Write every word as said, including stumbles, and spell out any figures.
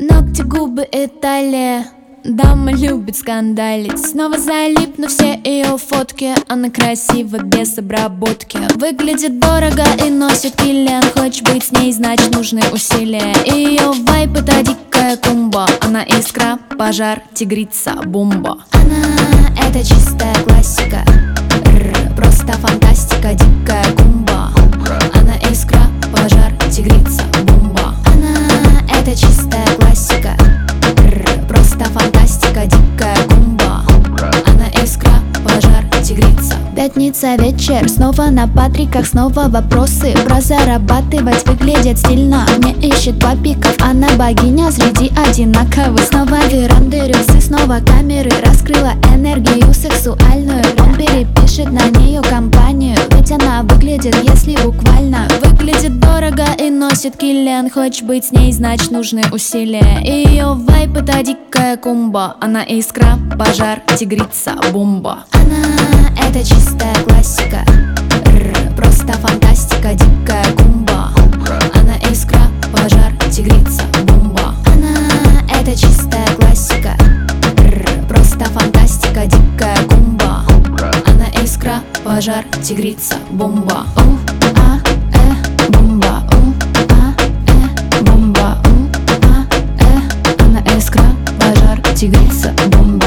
Ногти, губы и талия. Дама любит скандалить. Снова залипну все ее фотки. Она красива без обработки. Выглядит дорого и носит киллиан. Хочешь быть с ней, значит нужны усилия. Ее вайп — это дикая кумба. Она искра, пожар, тигрица, бомба. Она — это чистая классика. Р, просто фантастика, дикая кумба. Она искра, пожар, тигрица, бомба. Она — это чистая классика. Р, просто фантастика, дикая кумба. Она искра, пожар, тигрица. Пятница вечер, снова на патриках, снова вопросы про зарабатывать. Выглядит стильно, не ищет папиков. Она богиня среди одинаковых. Снова веранды, рюксы, снова камеры. Раскрыла энергию сексуальную. Он перепишет на нее компанию. Ведь она выглядит, если буквально. Выглядит дорого и носит киллиан. Хочешь быть с ней, значит нужны усилия. Ее вайп — это дикая кумба. Она искра, пожар, тигрица, бомба. Она — это чистая классика. Р, просто фантастика, дикая кумба. Она искра, пожар, тигрица, бомба. Она — это чистая классика. Р, просто фантастика, дикая кумба. Она искра, пожар, тигрица, бомба. У, а, э, бомба. У, а, э, бомба. У, а, э. Она искра, пожар, тигрица, бомба.